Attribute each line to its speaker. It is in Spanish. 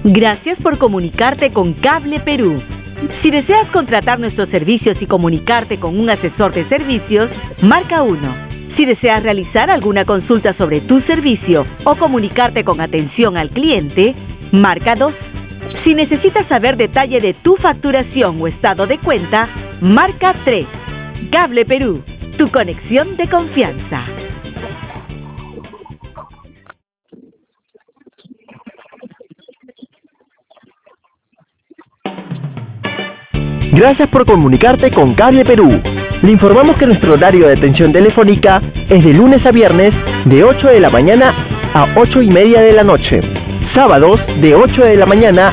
Speaker 1: Gracias por comunicarte con Cable Perú. Si deseas contratar nuestros servicios y comunicarte con un asesor de servicios, marca 1. Si deseas realizar alguna consulta sobre tu servicio o comunicarte con atención al cliente, marca 2. Si necesitas saber detalle de tu facturación o estado de cuenta, marca 3. Cable Perú, tu conexión de confianza.
Speaker 2: Gracias por comunicarte con Cable Perú. Le informamos que nuestro horario de atención telefónica es de lunes a viernes de 8 de la mañana a 8:30 de la noche. Sábados de 8 de la mañana